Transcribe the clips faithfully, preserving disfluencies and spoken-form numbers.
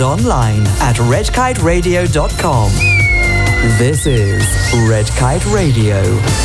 and online at red kite radio dot com. This is Red Kite Radio.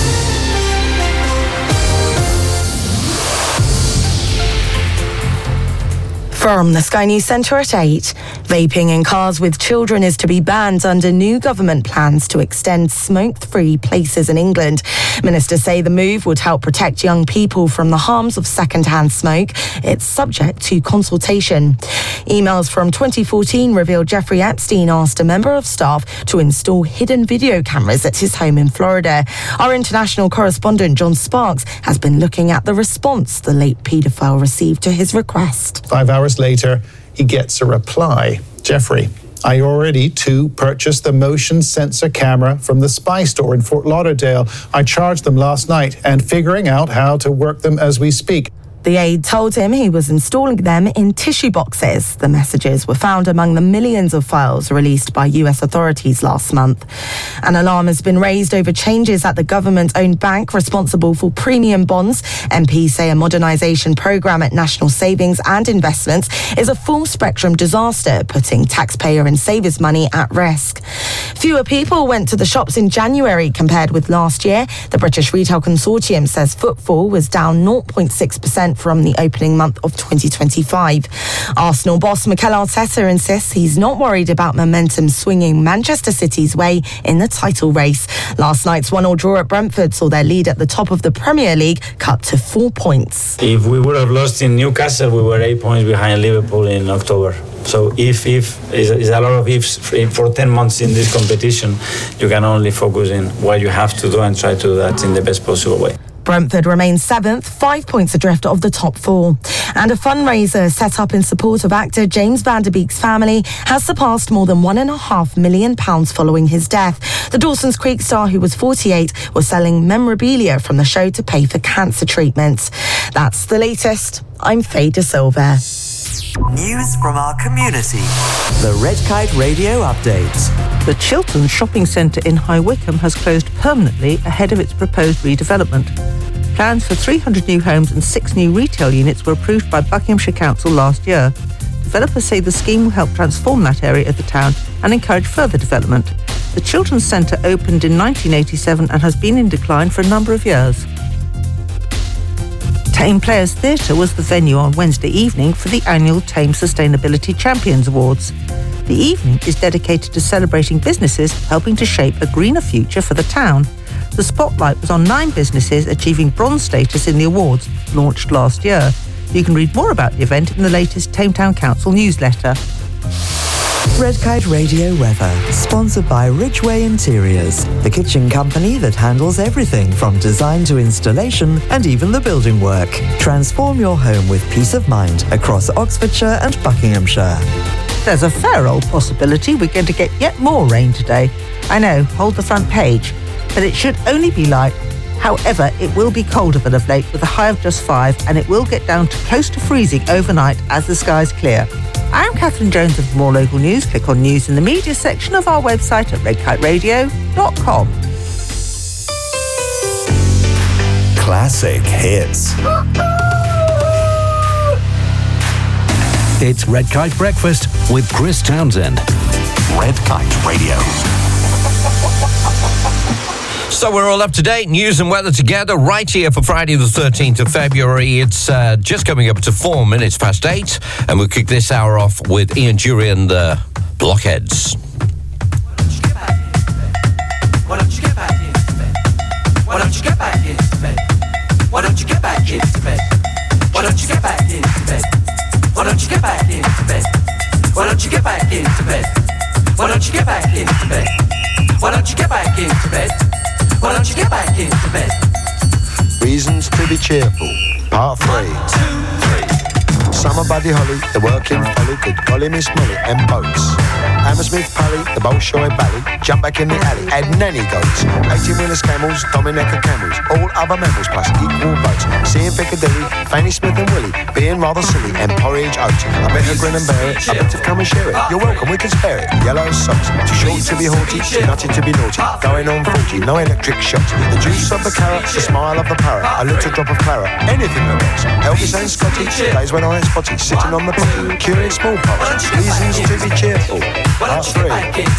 From the Sky News Centre at eight, vaping in cars with children is to be banned under new government plans to extend smoke-free places in England. Ministers say the move would help protect young people from the harms of second-hand smoke. It's subject to consultation. Emails from twenty fourteen revealed Jeffrey Epstein asked a member of staff to install hidden video cameras at his home in Florida. Our international correspondent John Sparks has been looking at the response the late paedophile received to his request. Five hours later, he gets a reply. Jeffrey, I already, too, purchased the motion sensor camera from the Spy store in Fort Lauderdale. I charged them last night and figuring out how to work them as we speak. The aide told him he was installing them in tissue boxes. The messages were found among the millions of files released by U S authorities last month. An alarm has been raised over changes at the government-owned bank responsible for premium bonds. M Ps say a modernisation programme at National Savings and Investments is a full-spectrum disaster, putting taxpayer and savers' money at risk. Fewer people went to the shops in January compared with last year. The British Retail Consortium says footfall was down zero point six percent from the opening month of twenty twenty-five. Arsenal boss Mikel Arteta insists he's not worried about momentum swinging Manchester City's way in the title race. Last night's one all draw at Brentford saw their lead at the top of the Premier League cut to four points. If we would have lost in Newcastle, we were eight points behind Liverpool in October. So if, if, is a lot of ifs for ten months in this competition, you can only focus in what you have to do and try to do that in the best possible way. Brentford remains seventh, five points adrift of the top four. And a fundraiser set up in support of actor James Van Der Beek's family has surpassed more than one and a half million pounds following his death. The Dawson's Creek star, who was forty-eight, was selling memorabilia from the show to pay for cancer treatments. That's the latest. I'm Faye De Silva. News from our community. The Red Kite Radio Update. The Chiltern Shopping Centre in High Wycombe has closed permanently ahead of its proposed redevelopment. Plans for three hundred new homes and six new retail units were approved by Buckinghamshire Council last year. Developers say the scheme will help transform that area of the town and encourage further development. The Chiltern Centre opened in nineteen eighty-seven and has been in decline for a number of years. Tame Players Theatre was the venue on Wednesday evening for the annual Tame Sustainability Champions Awards. The evening is dedicated to celebrating businesses helping to shape a greener future for the town. The spotlight was on nine businesses achieving bronze status in the awards, launched last year. You can read more about the event in the latest Tame Town Council newsletter. Red Kite Radio weather, sponsored by Ridgeway Interiors, the kitchen company that handles everything from design to installation and even the building work. Transform your home with peace of mind across Oxfordshire and Buckinghamshire. There's a fair old possibility we're going to get yet more rain today. I know, hold the front page, but it should only be light. However, it will be colder than of late with a high of just five, and it will get down to close to freezing overnight as the skies clear. I'm Catherine Jones of More Local News. Click on News in the Media section of our website at red kite radio dot com. Classic hits. It's Red Kite Breakfast with Chris Townsend. Red Kite Radio. So we're all up to date, news and weather together, right here for Friday the thirteenth of February. It's uh, just coming up to four minutes past eight, and we'll kick this hour off with Ian Dury and the Blockheads. Why don't you get back into bed? Why don't you get back into bed? Why don't you get back into bed? Why don't you get back into bed? Why don't you get back into bed? Why don't you get back into bed? Why don't you get back into bed? Why don't you get back into bed? Why don't you get back into bed? Reasons to be cheerful. Part three. One, two, three. Summer Buddy Holly, the working folly, good golly Miss Molly, and boats. Hammersmith Pally, the Bolshoi Valley, jump back in the alley, add nanny goats, eighteen-wheelers camels, Dominica camels, all other mammals plus equal votes. Seeing Piccadilly, Fanny Smith and Willie, being rather silly, and porridge oats. I better grin and bear it, I better come and share it. You're welcome, we can spare it. Yellow socks, too short to be haughty, too nutty to be naughty. Going on forty, no electric shocks. The juice of the carrot, the smile of the parrot, a little drop of claret, anything that works. Elvis and Scotty, days when I ain't spotty, sitting on the potty, curing smallpox. Reasons to be cheerful. Part three.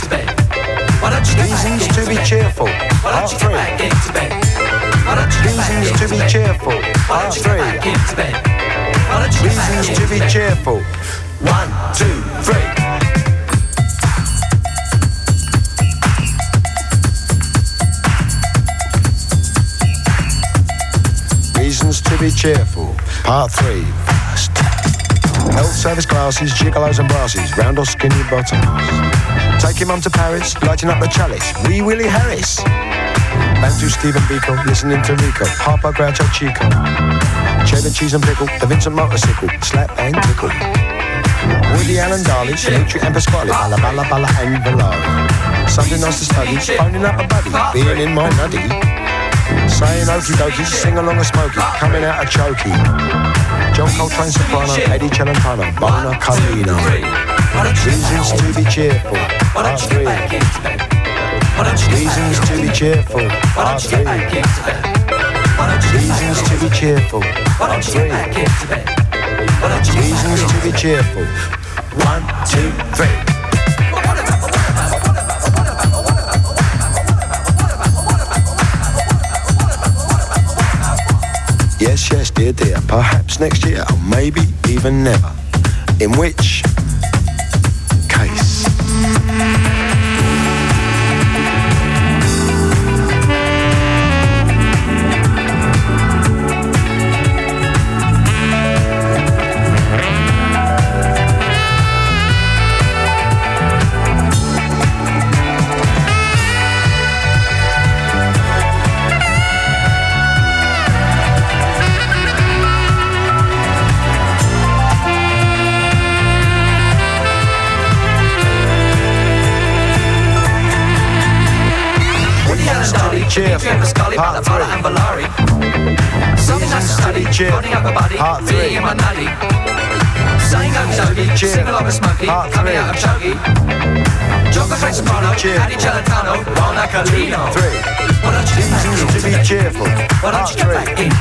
Reasons to be cheerful. Part three. Reasons to be cheerful. Part three. Reasons to be cheerful. One, two, three. Reasons to be cheerful. Part three. First. Health service glasses, gigolos and brasses, round or skinny bottoms. Taking mum to Paris, lighting up the chalice. Wee Willie Harris. Bantu Stephen Biko, listening to Rico. Harper Groucho Chico. Cheddar cheese and pickle, the Vincent motorcycle. Slap and tickle. Woody Allen Darley, Dimitri and Pasquale. Balla Balla Balla and Valari. Something nice to study, phoning up a buddy. Being in my nutty. Saying okie dokie, sing along a smoky, coming out a chokey. John Coltrane soprano, Eddie Celentano, Bona Carlino. Reasons to be cheerful, part three. Reasons to be cheerful, part three. Reasons to be cheerful, part three. Reasons to be cheerful. One, two, three. Yes, yes, dear, dear, perhaps next year, or maybe even never. In which case... Cheerful, part three. Something nice to study, building up a body, part three. In my nutty. Saying okie dokie, sing along a smoky, coming out of chokey. John Coltrane soprano, Eddie Celentano, Bona Carlino. Three. Reasons to be cheerful, part three.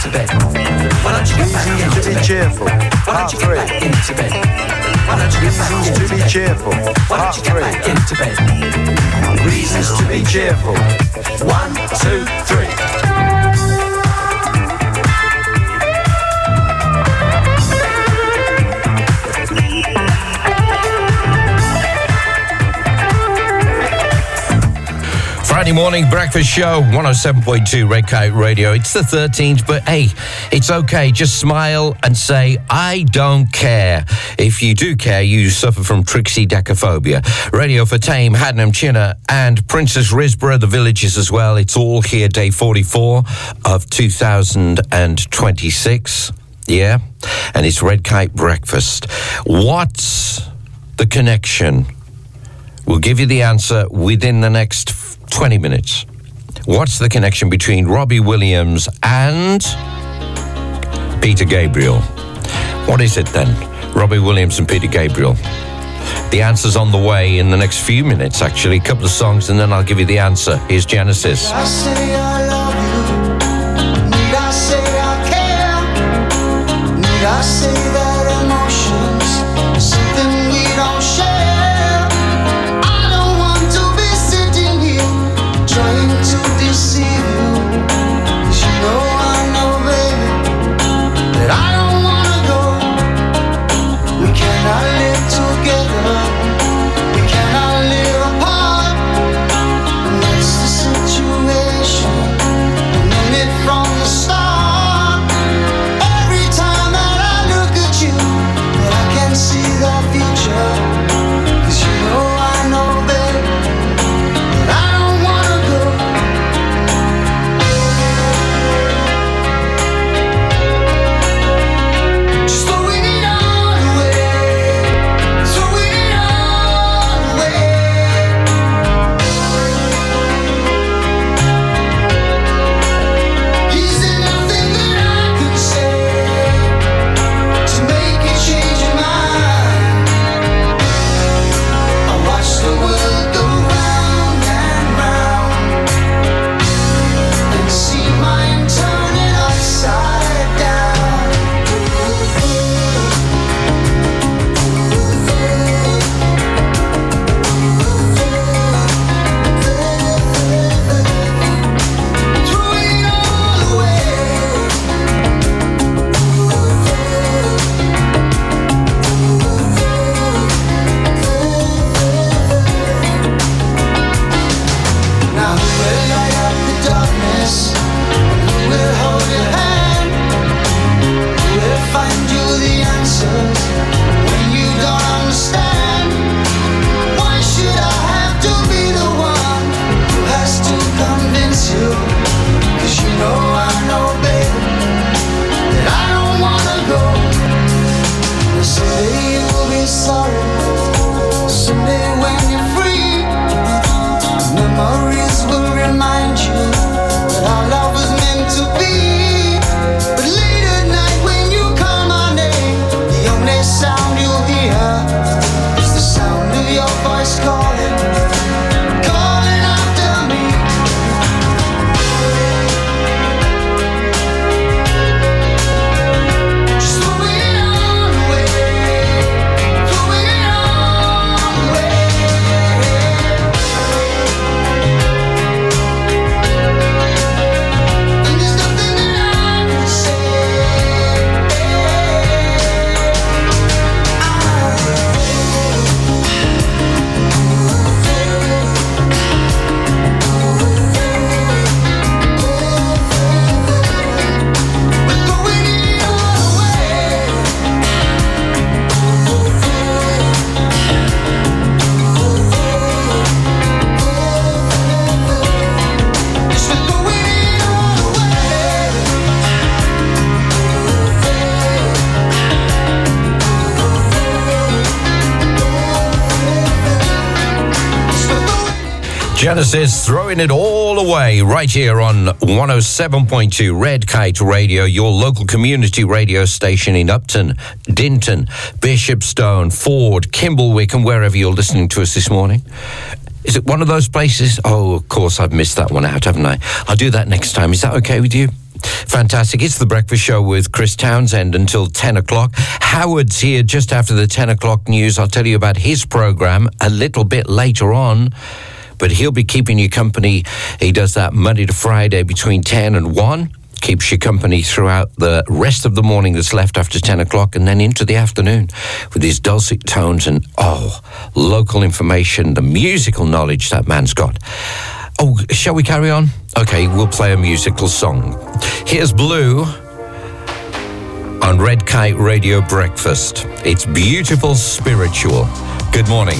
Reasons to be cheerful, part three. Reasons to be cheerful, part three. Reasons to be cheerful. One, two, three. Friday morning breakfast show, one oh seven point two Red Kite Radio. It's the thirteenth, but hey, it's okay. Just smile and say, I don't care. If you do care, you suffer from Trixie decaphobia. Radio for Tame, Hadnam, Chinna, and Princess Risborough, the villages as well. It's all here, day forty-four of two thousand twenty-six. Yeah, and it's Red Kite Breakfast. What's the connection? We'll give you the answer within the next twenty minutes. What's the connection between Robbie Williams and Peter Gabriel? What is it then? Robbie Williams and Peter Gabriel. The answer's on the way in the next few minutes, actually. A couple of songs, and then I'll give you the answer. Here's Genesis. I say I love you. Need I say I care? Need I say that emotions is something we don't share? Trying to deceive you, 'cause you know I know, baby, that I don't wanna go. We cannot live together, we cannot live apart, and that's the situation. I known it from the start. Every time that I look Genesis throwing it all away right here on one oh seven point two Red Kite Radio, your local community radio station in Upton, Dinton, Bishopstone, Ford, Kimblewick, and wherever you're listening to us this morning. Is it one of those places? Oh, of course, I've missed that one out, haven't I? I'll do that next time. Is that okay with you? Fantastic. It's The Breakfast Show with Chris Townsend until ten o'clock. Howard's here just after the ten o'clock news. I'll tell you about his program a little bit later on, but he'll be keeping you company. He does that Monday to Friday between ten and one. Keeps you company throughout the rest of the morning that's left after ten o'clock, and then into the afternoon with his dulcet tones and, oh, local information, the musical knowledge that man's got. Oh, shall we carry on? Okay, we'll play a musical song. Here's Blue on Red Kite Radio Breakfast. It's beautiful, spiritual. Good morning.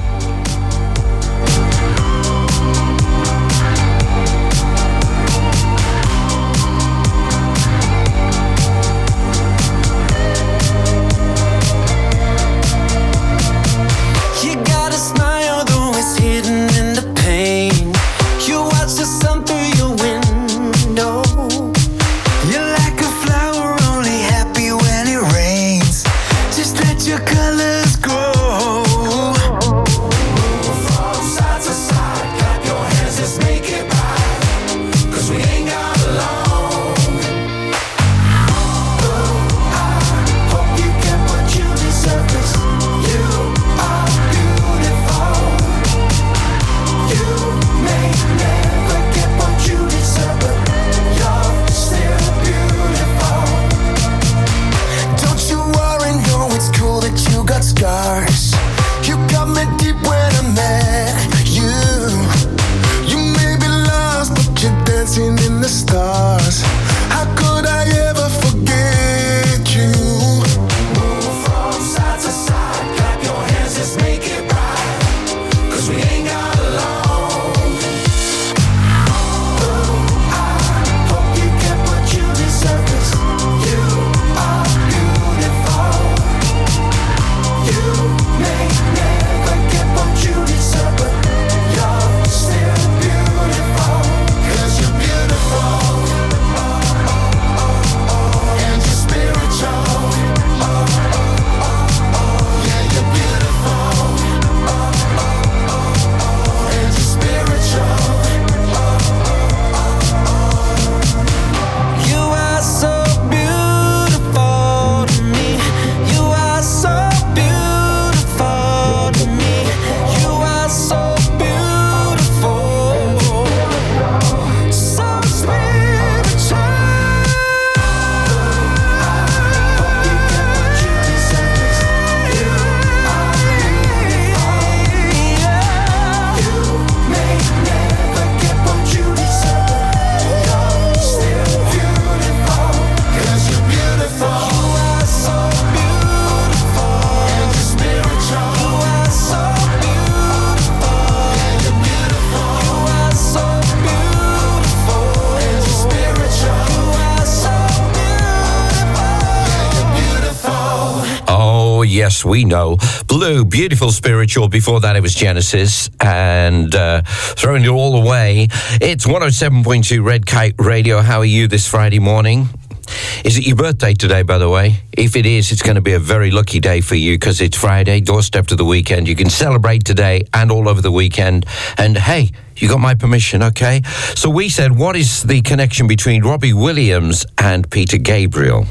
Yes, we know. Blue, beautiful, spiritual. Before that, it was Genesis. And uh, throwing it all away. It's one oh seven point two Red Kite Radio. How are you this Friday morning? Is it your birthday today, by the way? If it is, it's going to be a very lucky day for you because it's Friday, doorstep to the weekend. You can celebrate today and all over the weekend. And hey, you got my permission, okay? So we said, what is the connection between Robbie Williams and Peter Gabriel?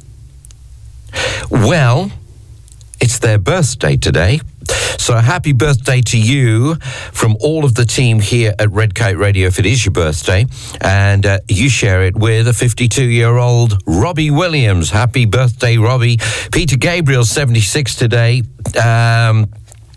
Well, it's their birthday today. So happy birthday to you from all of the team here at Red Kite Radio if it is your birthday. And uh, you share it with a fifty-two-year-old Robbie Williams. Happy birthday, Robbie. Peter Gabriel, seventy-six today. Um,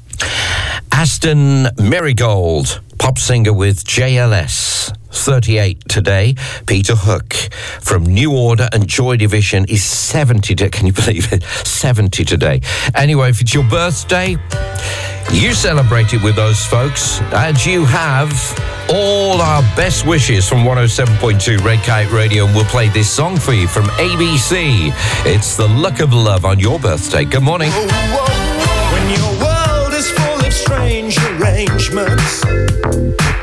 Aston Marigold, pop singer with J L S, thirty-eight today. Peter Hook from New Order and Joy Division is seventy. To, can you believe it? seventy today. Anyway, if it's your birthday, you celebrate it with those folks, and you have all our best wishes from one oh seven point two Red Kite Radio, and we'll play this song for you from A B C. It's The Luck of Love on your birthday. Good morning. Whoa, whoa. When your world is full of strange arrangements,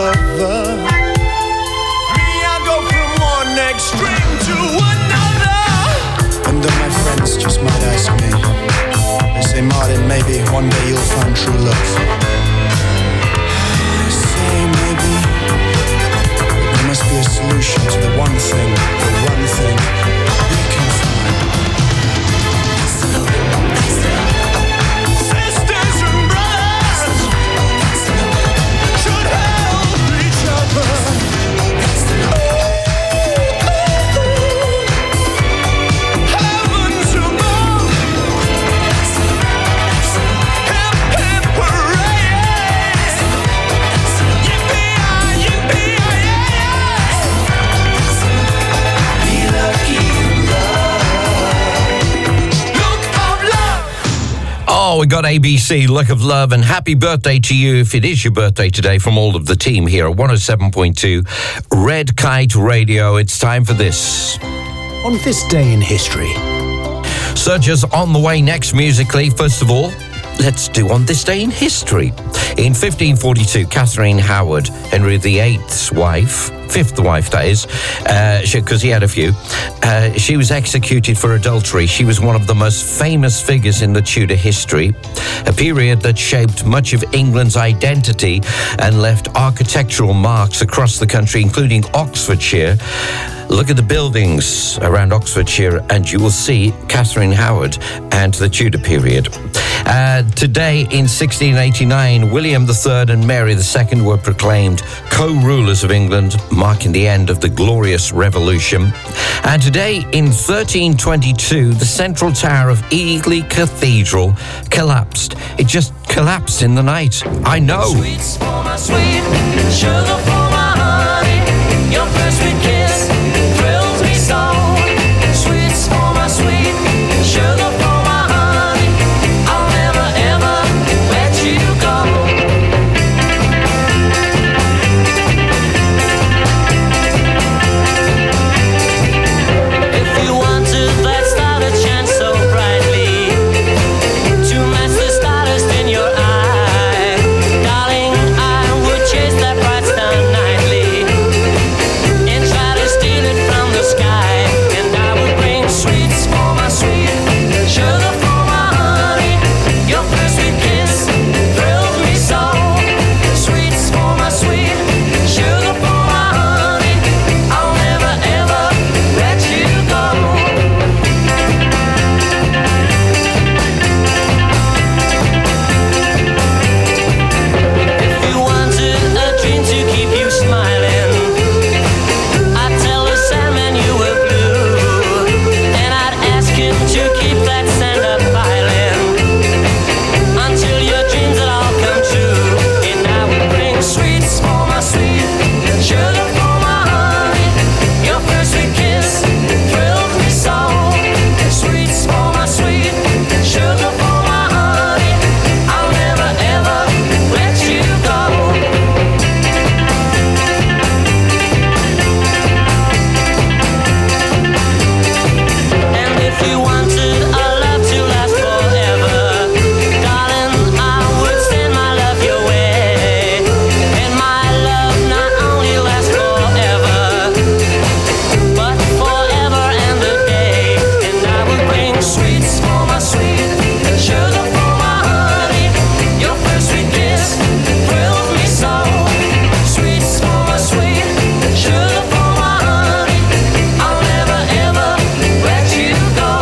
lover. Me, I go from one extreme to another. And all my friends just might ask me, they say, Martin, maybe one day you'll find true love. I say maybe, but there must be a solution to the one thing, the one thing we can find. Sisters and brothers should help each other. Heavens above. Hip, hip, hooray. Yippee-yi, yippee-yi-yi. Be lucky in love. Look of love. Oh, we got A B C, Look of Love, and happy birthday to you if it is your birthday today from all of the team here at one oh seven point two Red Kite Radio. It's time for this. On this day in history. Searchers on the way next musically. First of all, let's do On This Day in History. In fifteen forty-two, Catherine Howard, Henry the eighth's wife, fifth wife that is, because uh, he had a few, uh, she was executed for adultery. She was one of the most famous figures in the Tudor history, a period that shaped much of England's identity and left architectural marks across the country, including Oxfordshire. Look at the buildings around Oxfordshire and you will see Catherine Howard and the Tudor period. Uh, today in sixteen eighty-nine, William the Third and Mary the Second were proclaimed co-rulers of England, marking the end of the Glorious Revolution. And today in thirteen twenty-two, the central tower of Ely Cathedral collapsed. It just collapsed in the night. I know. Sweets for my sweet, sugar for my honey. Your first sweet kiss thrills me so. Sweets for my sweet, sugar for my honey. I'll never ever let you go. If you wanted that star to shine so brightly, to match the stardust in your eye, darling, I would chase that bright star nightly and try to steal it from the sky. And I would bring sweets for my sweet, sugar for my honey. Your first sweet kiss thrills me so. Sweets for my sweet, sugar for my honey. I'll never ever let you go. If you wanted a dream to keep you smiling, I'd tell the Sandman you were blue, and I'd ask him to keep that sand up piling until your dreams would all come true. And I would bring sweets for my sweet, sugar for my honey. Your first sweet kiss thrilled me so. Sweets for my sweet, sugar for my honey. I'll never ever let you go. And if you wanted a love to last forever, darling, I would send my love your way. And my love not only lasts forever, but forever and a day. And I would bring sweets for my sweet, sugar for my honey. Your first sweet kiss thrills me so. Sweets for my sweet, sugar for my honey. I'll never ever let you go.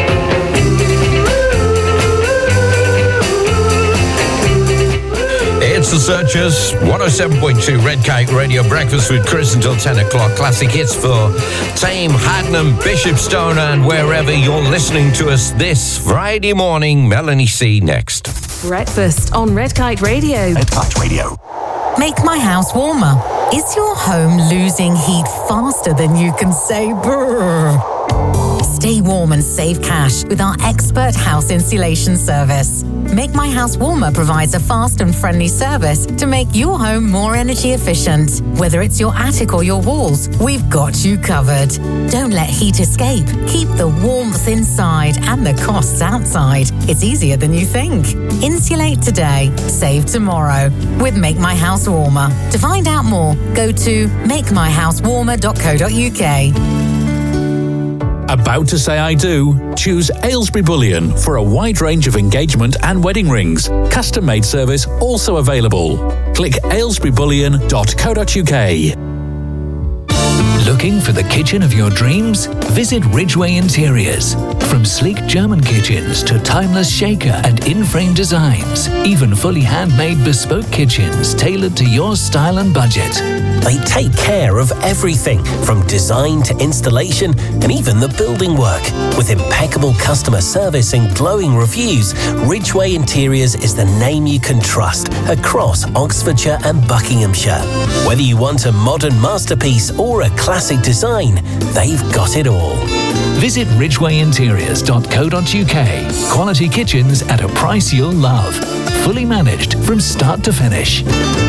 It's the Searchers, one oh seven point two Red Kite Radio, breakfast with Chris until ten o'clock. Classic hits for Tame, Hadnam, Bishopstone, and wherever you're listening to us this Friday morning. Melanie C next. Breakfast on Red Kite Radio. Red Kite Radio. Make my house warmer. Is your home losing heat faster than you can say brrr? Stay warm and save cash with our expert house insulation service. Make My House Warmer provides a fast and friendly service to make your home more energy efficient. Whether it's your attic or your walls, we've got you covered. Don't let heat escape. Keep the warmth inside and the costs outside. It's easier than you think. Insulate today, save tomorrow with Make My House Warmer. To find out more, go to make my house warmer dot co dot uk. About to say I do? Choose Aylesbury Bullion for a wide range of engagement and wedding rings. Custom-made service also available. Click aylesbury bullion dot co dot uk. Looking for the kitchen of your dreams? Visit Ridgeway Interiors. From sleek German kitchens to timeless shaker and in-frame designs, even fully handmade bespoke kitchens tailored to your style and budget. They take care of everything from design to installation and even the building work. With impeccable customer service and glowing reviews, Ridgeway Interiors is the name you can trust across Oxfordshire and Buckinghamshire. Whether you want a modern masterpiece or a classic design, they've got it all. Visit ridgeway interiors dot co dot uk. Quality kitchens at a price you'll love. Fully managed from start to finish.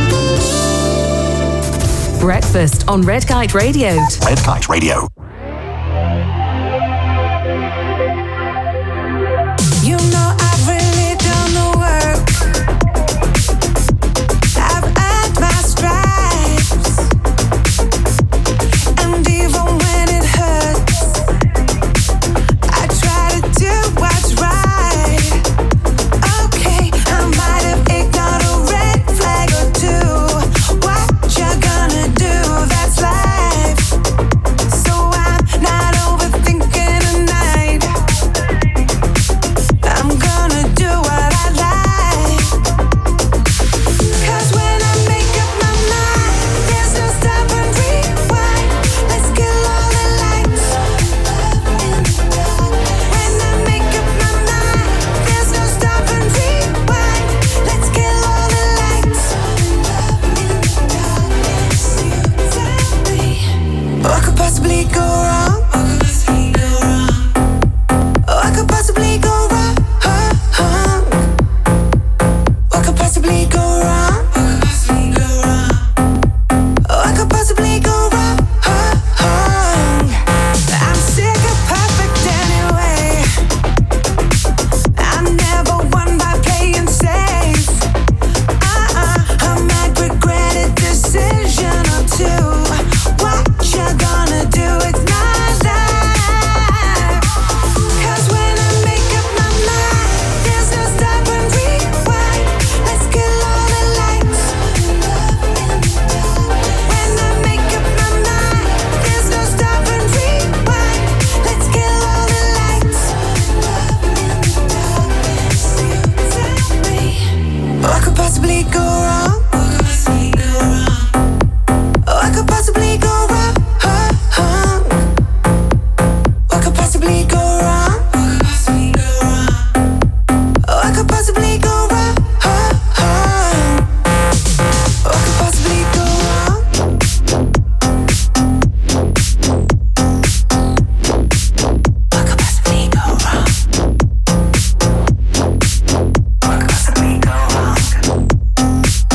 Breakfast on Red Kite Radio. Red Kite Radio. You know I've really done the work. I've earned my stripes, and even when it hurts, I try to do what's right. Okay, I might have ignored a red flag or two. What you gonna do? That's life. So I'm not overthinking tonight. I'm gonna do what I like. 'Cause when I make up my mind, there's no stop and rewind. Let's kill all the lights. When I make up my mind, there's no stop and rewind. Let's kill all the lights. Tell me, what could possibly go wrong? What could possibly go wrong? What could possibly go wrong? What could possibly go wrong? I'm sick of perfect anyway. I never won by playing safe. Uh-uh, I might regret a decision or two. What you gonna do? It's not life. 'Cause when I make up my mind, there's no stop and rewind. Let's kill all the lights. When I make up my mind, there's no stop and rewind. Let's kill all the lights. Tell me, what could possibly go wrong? What could possibly go wrong? What could possibly go wrong? What could possibly go wrong? What could possibly go wrong? What could possibly go wrong? What could possibly go wrong?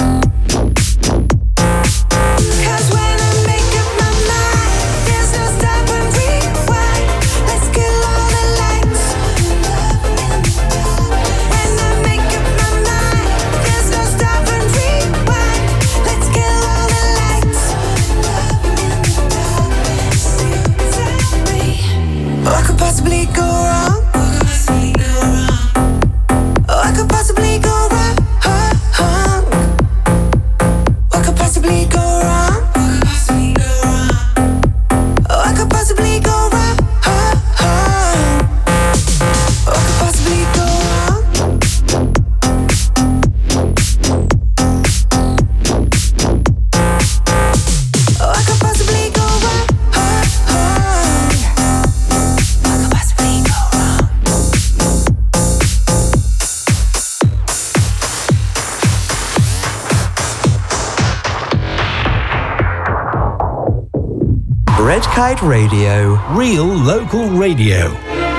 Red Kite Radio. Real local radio.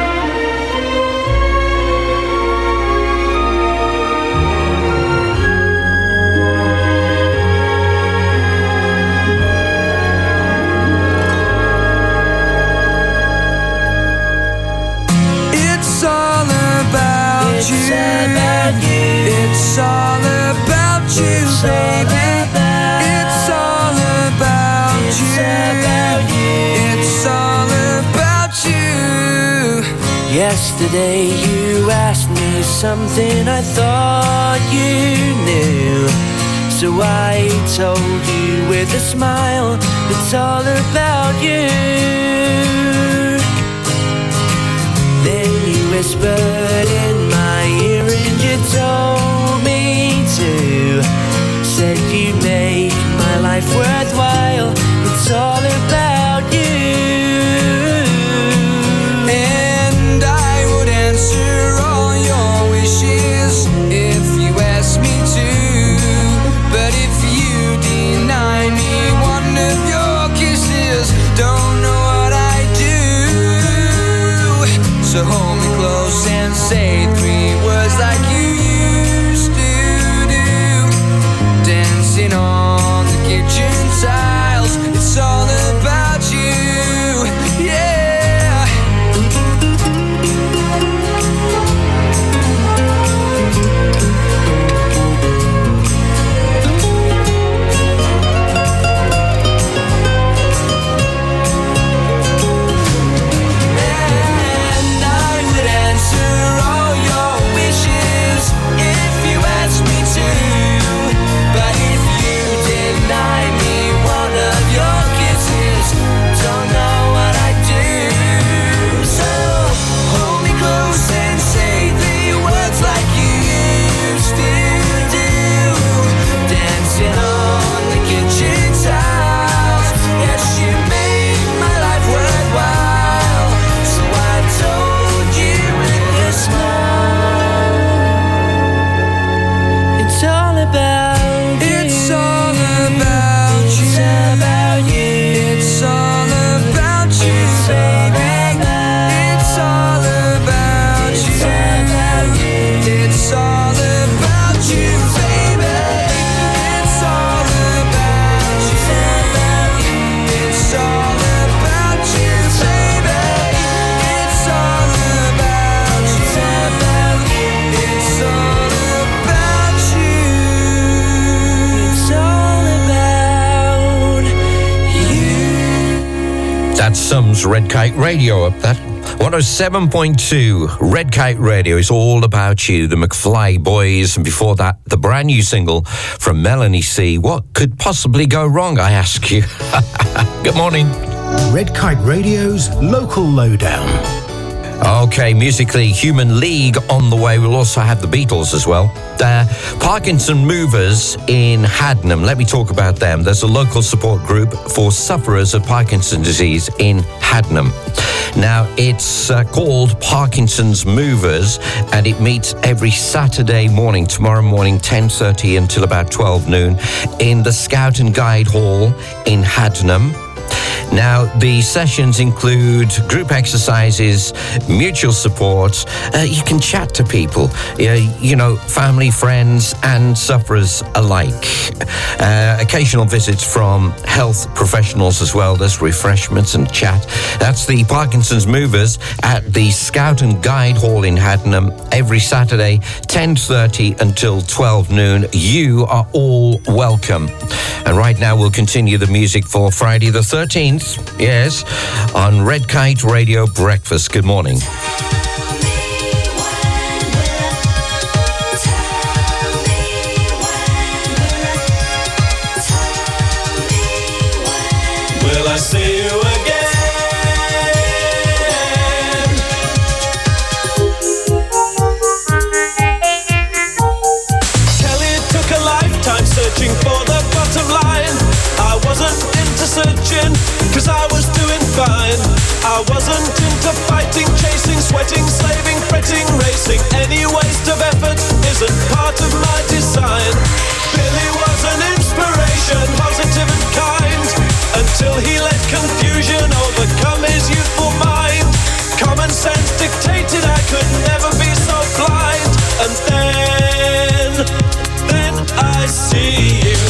It's all about It's you. about you. It's all about you, It's all baby. about- It's all about It's you. about you. It's all about you. Yesterday you asked me something I thought you knew. So I told you with a smile, it's all about you. Then you whispered in my ear and you told me to. Said you make my life worthwhile, it's all about you. And I would answer all your wishes if you asked me to. But if you deny me one of your kisses, don't know what I do. So hold me close and say three words like you used to do. Dancing on the kitchen tiles, it's all about you, yeah. And I would answer all your wishes if you asked me to. But if you deny me one of your kisses, don't know what I do. So hold me close and say the words like you used to do. Dancing on the kitchen tiles, yes, you made my life worthwhile. So I told you with a smile, it's all about you. It's all about you. It's about you. It's all about you, baby. It's all about you. It's all about you, baby. It's all about you. It's all about you, baby. It's all about you. It's all about you. It's all about you. That sums Red Kite Radio up. That one oh seven point two Red Kite Radio is all about you. The McFly Boys, and before that, the brand new single from Melanie C. What could possibly go wrong, I ask you? Good morning. Red Kite Radio's local lowdown. Okay, musically, Human League on the way. We'll also have the Beatles as well. Uh, Parkinson Movers in Haddenham. Let me talk about them. There's a local support group for sufferers of Parkinson's disease in Haddenham. Now, it's uh, called Parkinson's Movers, and it meets every Saturday morning, tomorrow morning, ten thirty until about twelve noon, in the Scout and Guide Hall in Haddenham. Now, the sessions include group exercises, mutual support. Uh, you can chat to people, uh, you know, family, friends, and sufferers alike. Uh, occasional visits from health professionals as well. There's refreshments and chat. That's the Parkinson's Movers at the Scout and Guide Hall in Haddenham every Saturday, ten thirty until twelve noon. You are all welcome. And right now, we'll continue the music for Friday the thirteenth. Yes, on Red Kite Radio Breakfast. Good morning. Will I see you again? Kelly took a lifetime searching for the bottom line. I wasn't into searching, cause I was doing fine. I wasn't into fighting, chasing, sweating, slaving, fretting, racing. Any waste of effort isn't part of my design. Billy was an inspiration, positive and kind, until he let confusion common sense dictated I could never be so blind. And then, then I see you.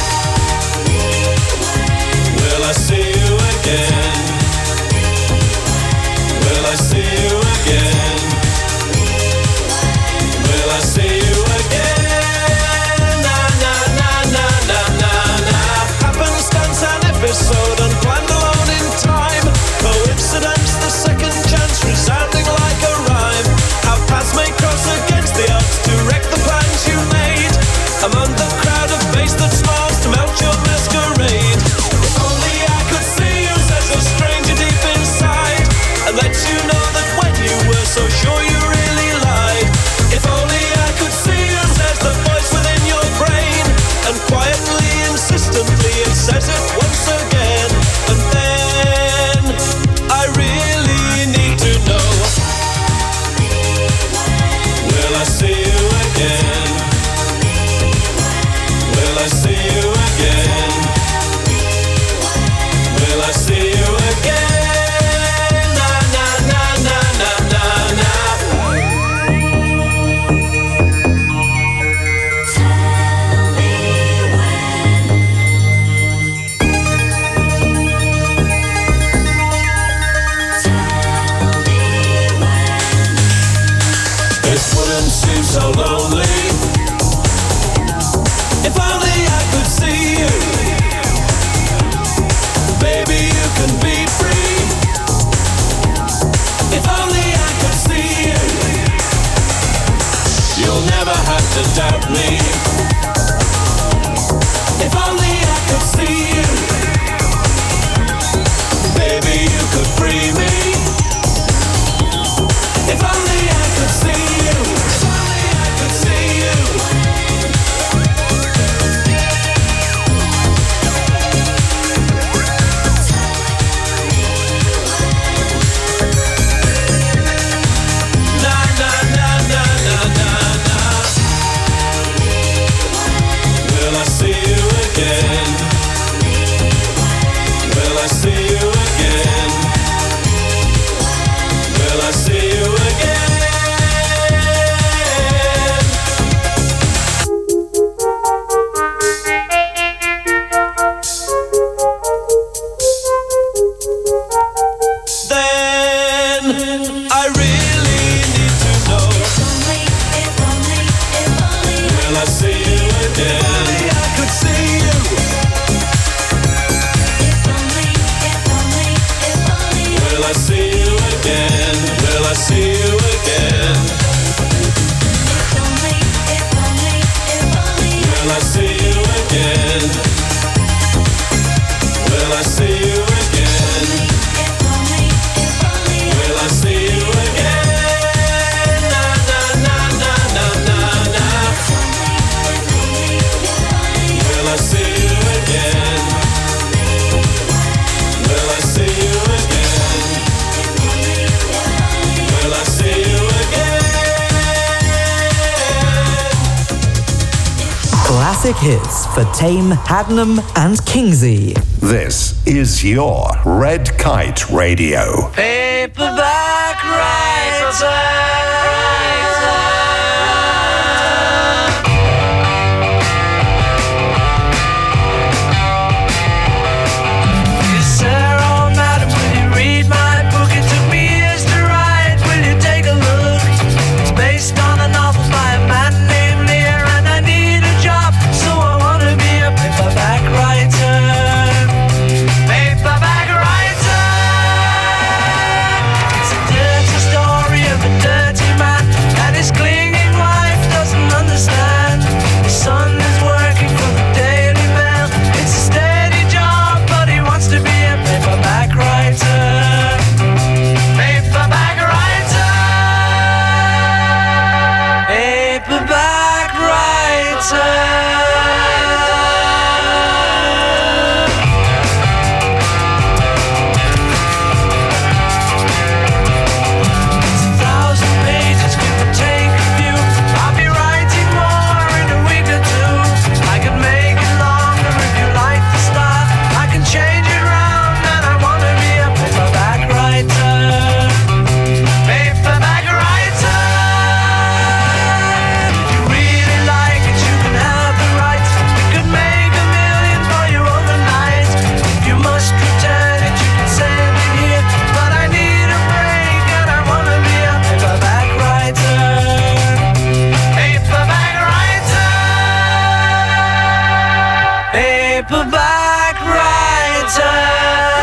Will I see you again? Will I see you again? Will I see you again? Na na na na na na na. Happenstance an episode unplanned alone in time. Coincidence, the second chance resounding like a rhyme. Our paths may cross against the odds to wreck the plans you made. Among the crowd of face that smiles to melt your masquerade. If only I could see you, says a stranger deep inside, and let you know that when you were so sure you really lied. If only I could see you, says the voice within your brain, and quietly, insistently it says it once again. And then I really need to know. Will I see you again? Will I see you again? Will I see you again? Na na na na na na na. It wouldn't seem so lonely if only I could see you. Baby, you can be free. If only I could see you. You'll never have to doubt me. If only I could see you. Baby, you could free me. If only I could see you. If only I could see you. Na na na na na na na. Will I see you again? Will I see you again? Will I see you again? Then I really need to know. Will I see you again? Only I could see you. Will I see you again? Will I see you again? Will I see you again? Will I see you again? Will I see you again? Na na na na na na na. Will I see you again? Will I see you again? Will I see you again? Classic hits for Tame, Hadnam, and Kingsey. This is your Red Kite Radio. Paperback writer. Sir, oh madam, will you read my book? It took me years to write. Will you take a look? It's based on a novel by a man named Lear, and I need a job, so I wanna be a paperback writer. Paperback writer. It's a dirty story of a dirty man, and it's clear paperback writer.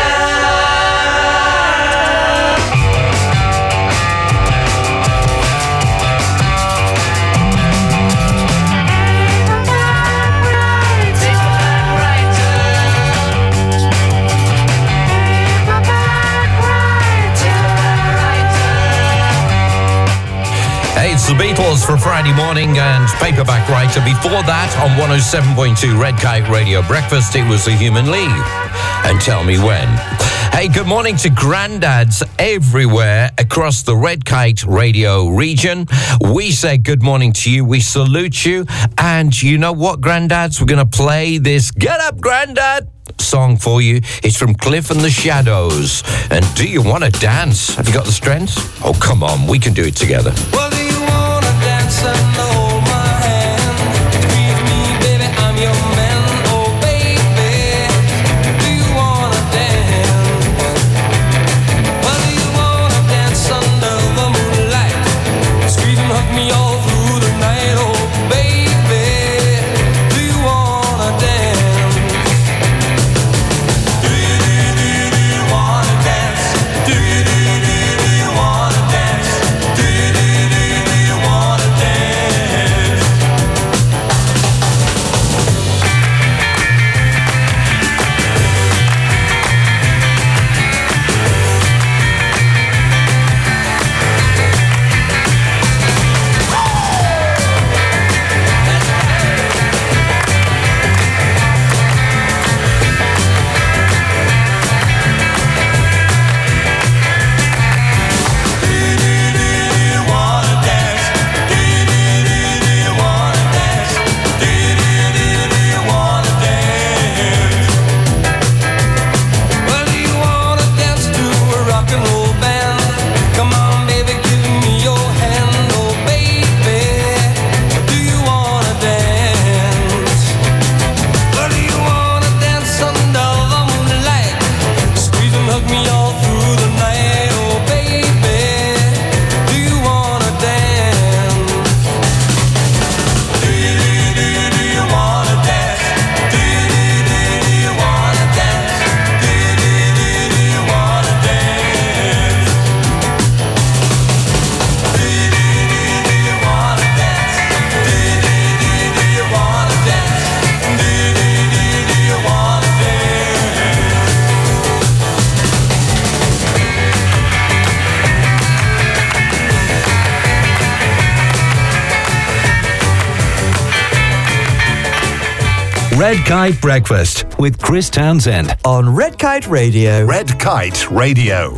Hey, it's the Beatles for Friday morning and Paperback Writer. Before that, on one oh seven point two Red Kite Radio Breakfast, it was The Human League. And Tell Me When. Hey, good morning to granddads everywhere across the Red Kite Radio region. We say good morning to you. We salute you. And you know what, granddads? We're going to play this Get Up, Grandad song for you. It's from Cliff and the Shadows. And do you want to dance? Have you got the strength? Oh, come on. We can do it together. Well, do you wanna dance and hold my hand? Squeeze me, baby, I'm your man. Oh, baby, do you wanna dance? Well, do you wanna dance under the moonlight? Squeeze and hug me all through the night. Oh, baby, do you wanna dance? Do you, do you, do you, do you wanna dance? Do you, do you, do you, do you wanna dance? Do you, do you, do you, do you wanna dance? Well, do you wanna dance to a rock and roll band? Come on, baby, give me your hand. Oh, baby, do you wanna dance? Well, do you wanna dance under the moonlight? Squeeze and hug me all through the night. Oh, baby, do you wanna dance? Do you, do you, do you, do you wanna dance? Do you, do you, do you, do you wanna dance? Do you, do you, do you, do you wanna dance? Do you, do you, do you, do you wanna dance? Do you, do you, do you, do you wanna dance? Do you, do you, do you, do you wanna Red Kite Breakfast with Chris Townsend on Red Kite Radio. Red Kite Radio.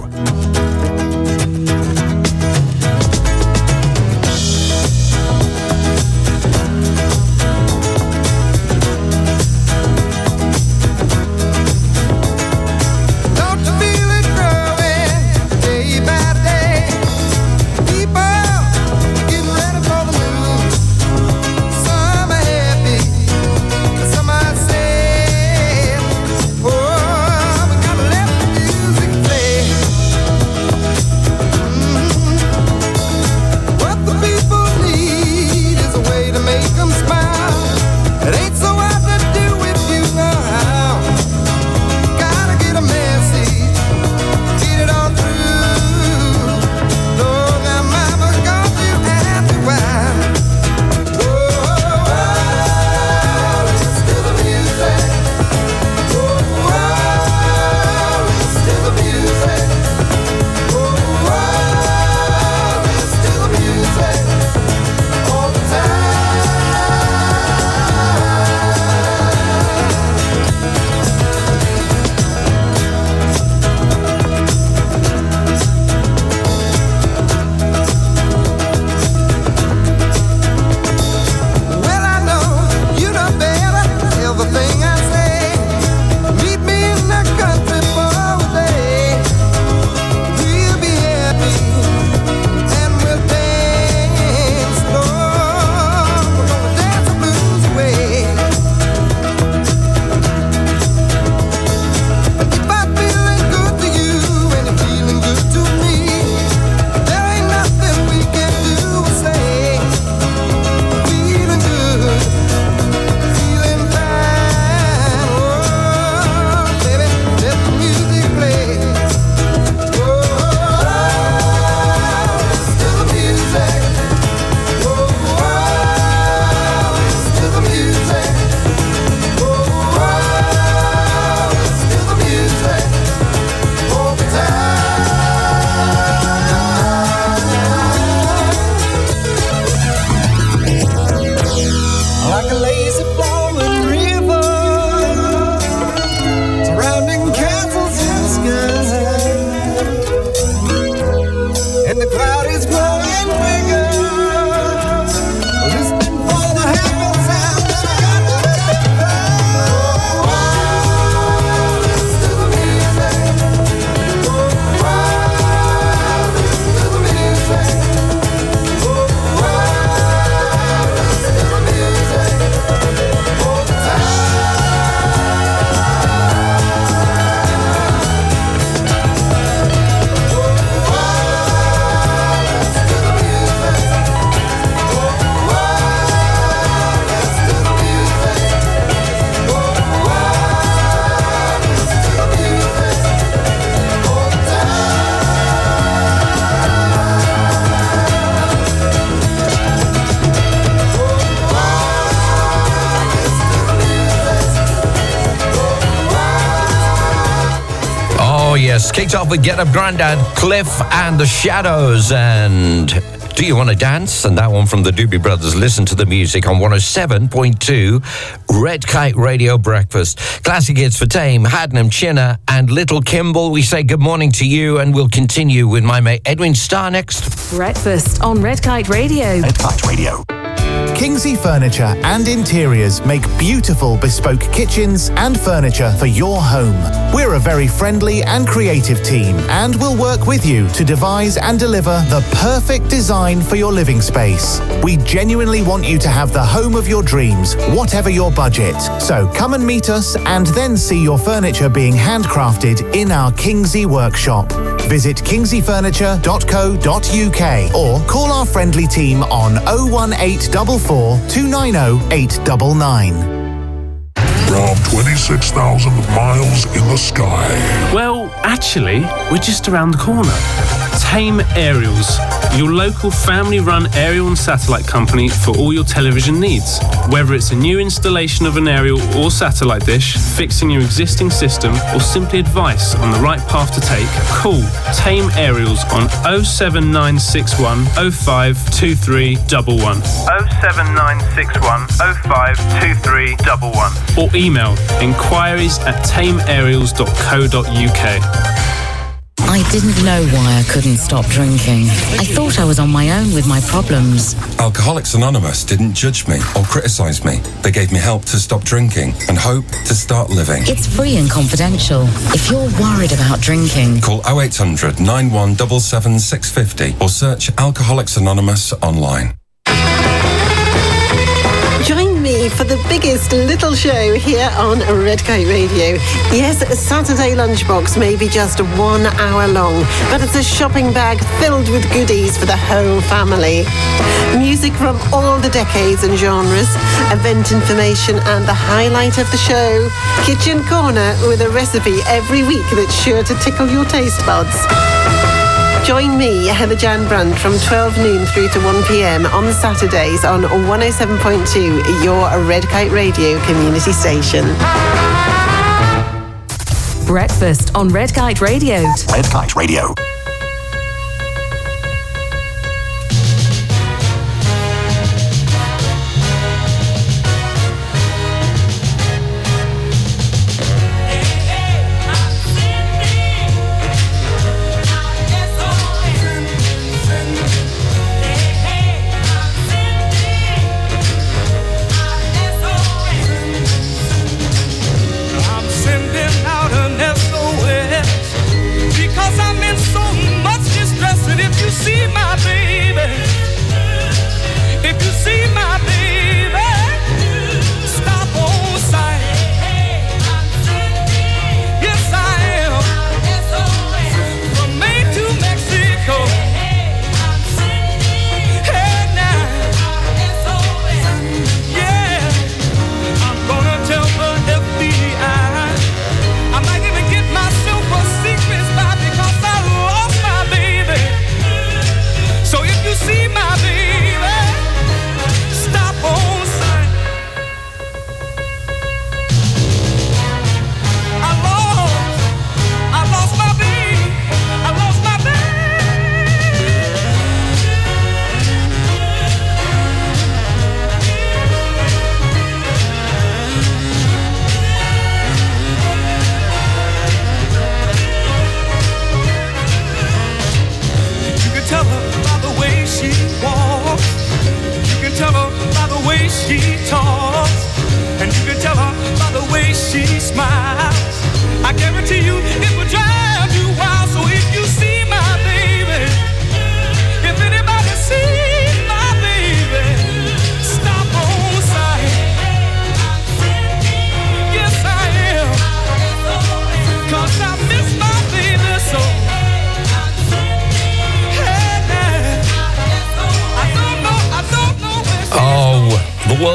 Don't you feel it growing day by day? People getting ready for the move. Some are happy, some are sad. Oh, we gotta let the music play. Yes, kicked off with Get Up Grandad, Cliff and the Shadows, and Do You Want to Dance? And that one from the Doobie Brothers. Listen to the music on one oh seven point two Red Kite Radio Breakfast. Classic hits for Tame, Hadnam, Chinna and Little Kimball. We say good morning to you, and we'll continue with my mate Edwin Starr next. Breakfast on Red Kite Radio. Red Kite Radio. Kingsley Furniture and Interiors make beautiful bespoke kitchens and furniture for your home. We're a very friendly and creative team, and we'll work with you to devise and deliver the perfect design for your living space. We genuinely want you to have the home of your dreams, whatever your budget. So come and meet us and then see your furniture being handcrafted in our Kingsley workshop. Visit kingsley furniture dot co dot uk or call our friendly team on oh one eight four four, two nine oh, eight nine nine. From twenty-six thousand miles in the sky. Well, actually, we're just around the corner. Tame Aerials, your local family-run aerial and satellite company for all your television needs. Whether it's a new installation of an aerial or satellite dish, fixing your existing system, or simply advice on the right path to take, call Tame Aerials on oh seven nine six one oh five two three one one. oh seven nine six one oh five two three one one. Or email inquiries at tame aerials dot co dot uk. I didn't know why I couldn't stop drinking. I thought I was on my own with my problems. Alcoholics Anonymous didn't judge me or criticise me. They gave me help to stop drinking and hope to start living. It's free and confidential. If you're worried about drinking, call oh eight hundred, nine one seven seven, six five oh or search Alcoholics Anonymous online. Join me for the biggest little show here on Red Kite Radio. Yes, Saturday Lunchbox may be just one hour long, but it's a shopping bag filled with goodies for the whole family. Music from all the decades and genres, event information and the highlight of the show, Kitchen Corner with a recipe every week that's sure to tickle your taste buds. Join me, Heather Jan Brandt, from twelve noon through to one p.m. on Saturdays on one oh seven point two, your Red Kite Radio community station. Breakfast on Red Kite Radio. Red Kite Radio. Sending out an S O S because I'm in so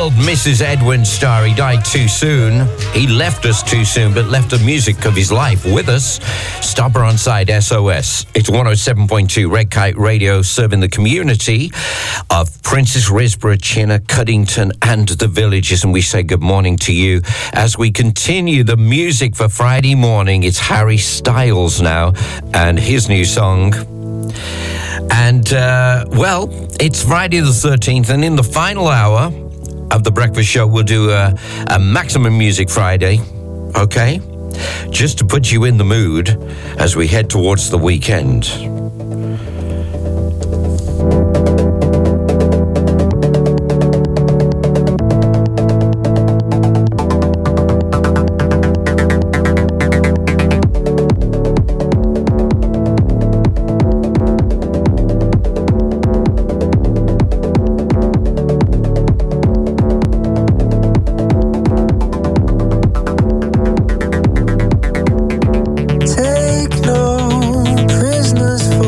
world misses Edwin Starr. He died too soon. He left us too soon, but left the music of his life with us. Stopper on side S O S. It's one oh seven point two Red Kite Radio, serving the community of Princess Risborough, Chinner, Cuddington and the villages. And we say good morning to you as we continue the music for Friday morning. It's Harry Styles now and his new song. And, uh, well, it's Friday the thirteenth, and in the final hour of the breakfast show, we'll do a, a Maximum Music Friday, okay? Just to put you in the mood as we head towards the weekend. Take no prisoners.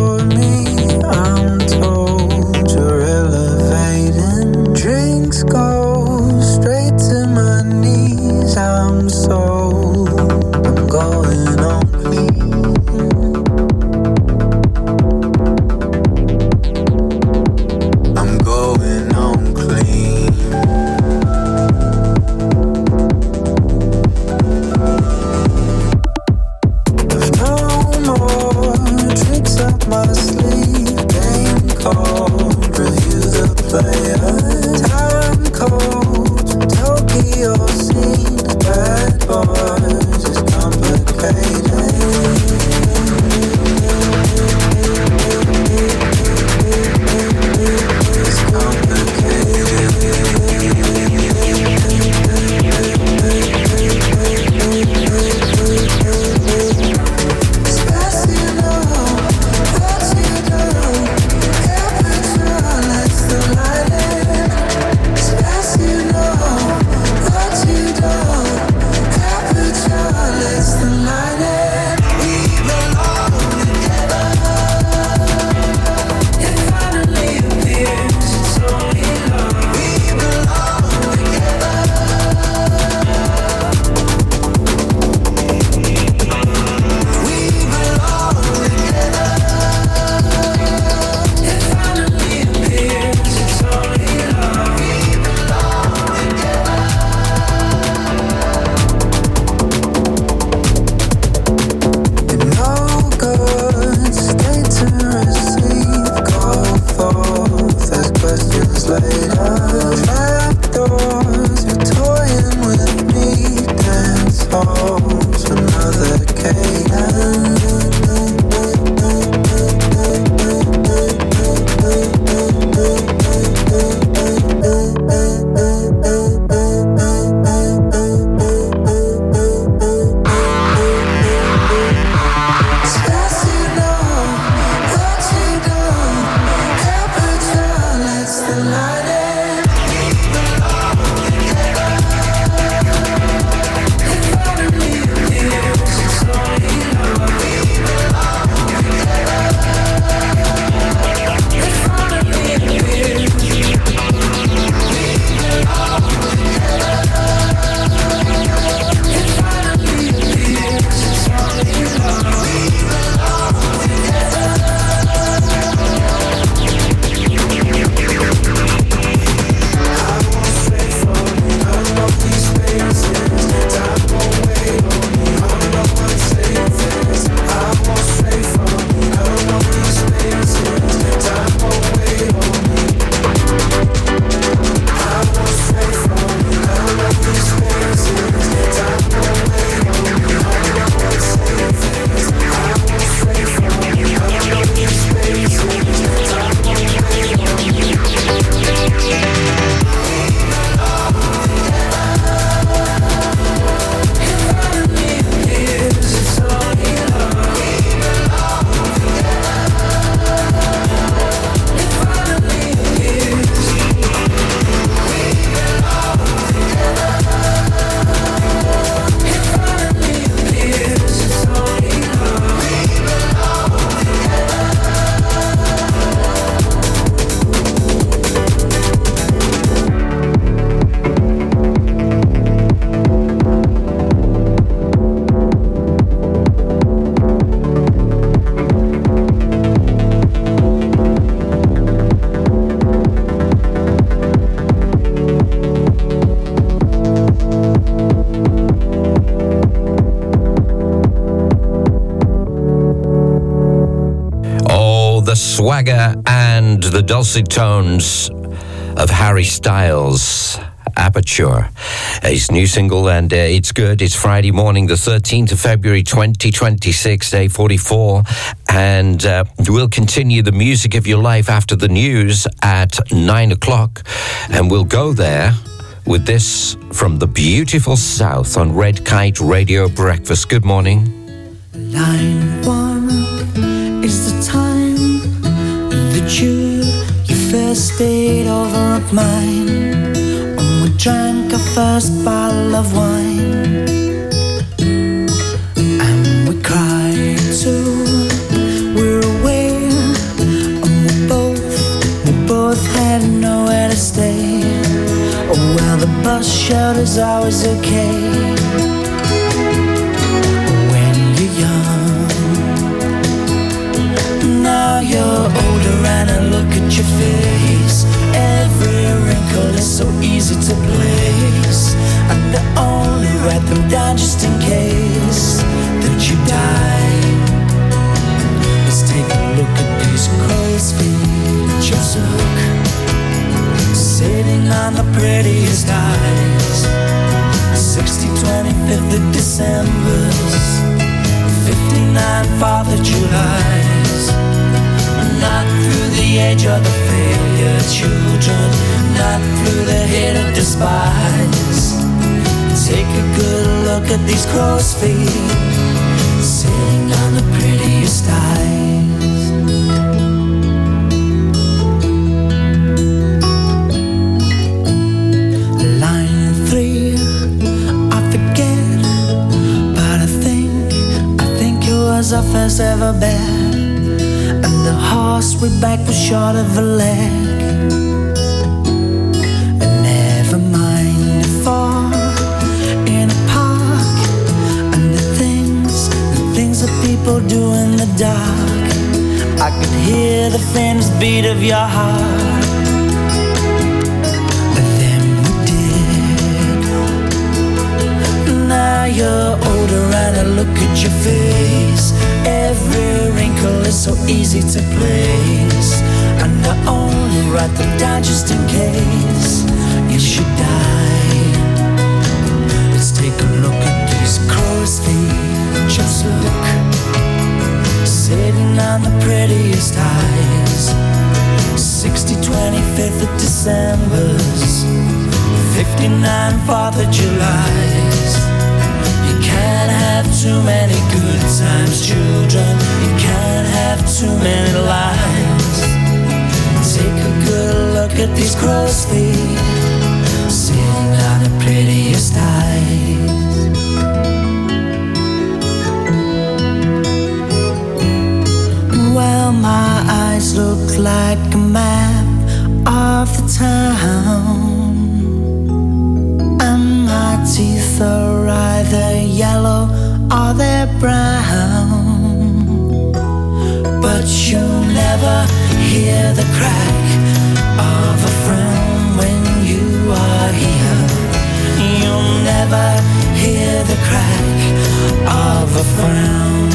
Swagger and the dulcet tones of Harry Styles. Aperture, his new single, and uh, it's good. It's Friday morning, the thirteenth of February, twenty twenty-six, day forty-four, and uh, we'll continue the music of your life after the news at nine o'clock, and we'll go there with this from the beautiful South on Red Kite Radio Breakfast. Good morning. Line one is the time that you, you first stayed over at mine. Drank our first bottle of wine, and we cried too. We're away, and we both, we both had nowhere to stay. Oh well, the bus shelter's always okay when you're young. Now you're older, and I look at your face. Every wrinkle is so easy to place, and I only write them down just in case that you die. Let's take a look at these crow's feet. Just look, sitting on the prettiest eyes. sixty, twenty-fifth of December's, fifty-nine fourth of July's. Not through the age of the failure children, not through the hate of despise. Take a good look at these crow's feet, sitting on the prettiest eyes. Line three, I forget, but I think, I think it was our first ever bet. The horse we backed was short of a leg. And never mind the fall in a park, and the things, the things that people do in the dark. I could hear the faintest beat of your heart. But then we did. Now you're older, and I look at your face. Every wrinkle is so easy to place, and I only write them down just in case you should die. Let's take a look at these crow's feet. Just look, sitting on the prettiest eyes. sixty, twenty-fifth of December's, fifty-nine fourth of July's. Can't have too many good times, children. You can't have too many lives. Take a good look at these crow's feet, sitting on the prettiest eyes. Well, my eyes look like a map of the town, and my teeth are either yellow or they're brown. But you'll never hear the crack of a frown when you are here. You'll never hear the crack of a frown.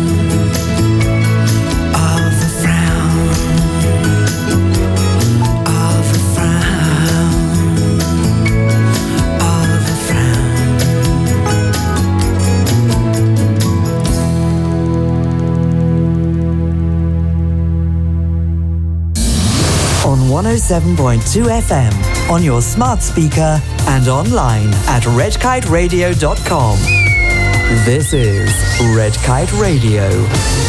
one oh seven point two F M, on your smart speaker and online at red kite radio dot com. This is Red Kite Radio.